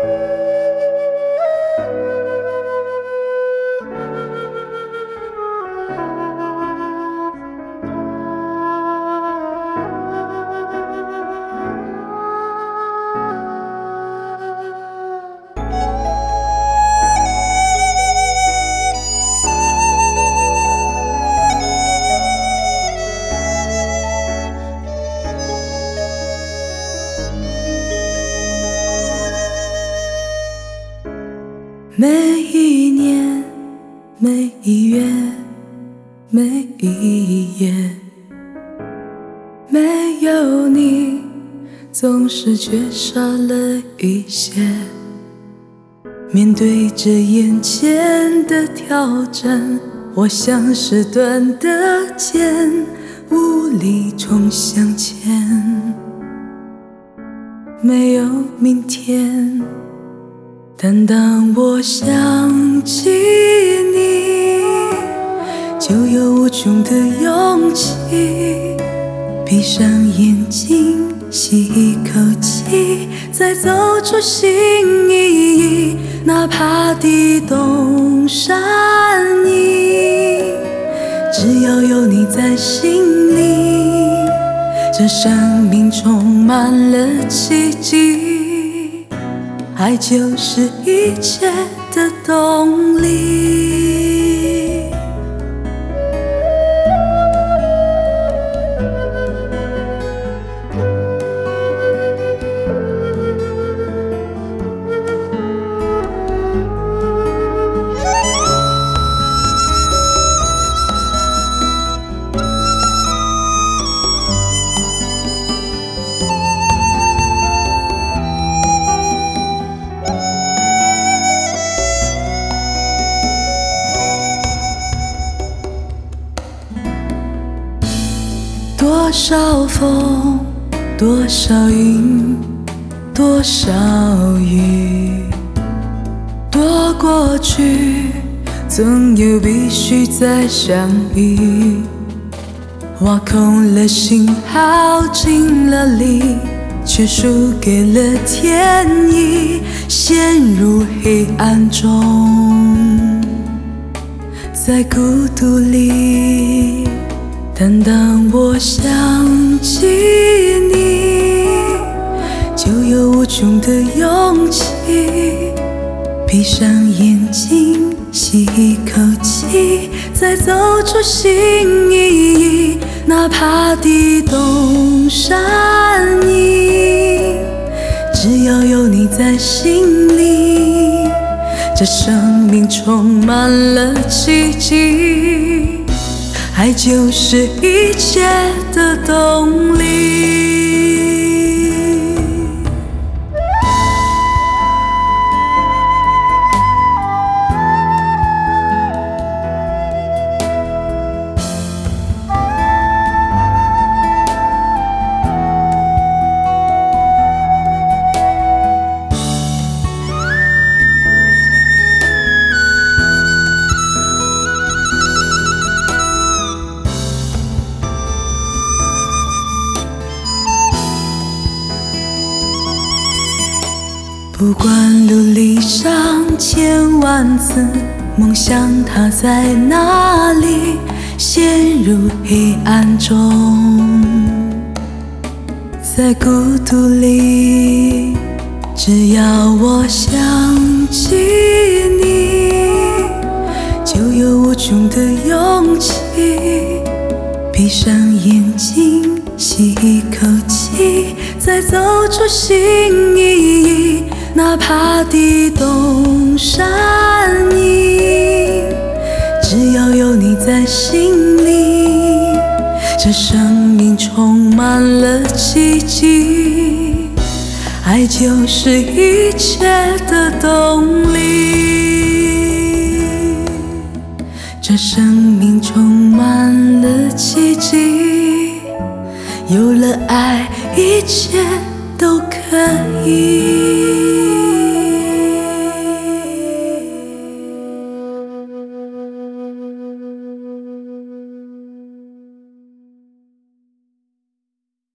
每一年，每一月，每一夜，没有你，总是缺少了一些。面对着眼前的挑战，我像是断的剑，无力冲向前。没有明天，但当我想起你，就有无穷的勇气。闭上眼睛，吸一口气，再走出新意义。哪怕地动山移，只要有你在心里，这生命充满了奇迹。爱就是一切的动力。多少风，多少云，多少雨，多过去，总有必须再相遇。挖空了心，耗尽了力，却输给了天意，陷入黑暗中，在孤独里。但当我想起你，就有无穷的勇气。闭上眼睛，吸一口气，再走出新意义。哪怕地动山移，只要有你在心里，这生命充满了奇迹。爱就是一切的动力。不管路历上千万次，梦想它在哪里？陷入黑暗中，在孤独里，只要我想起你，就有无穷的勇气。闭上眼睛，吸一口气，再走出新意义。哪怕地动山移，只要有你在心里，这生命充满了奇迹。爱就是一切的动力，这生命充满了奇迹。有了爱，一切都可以。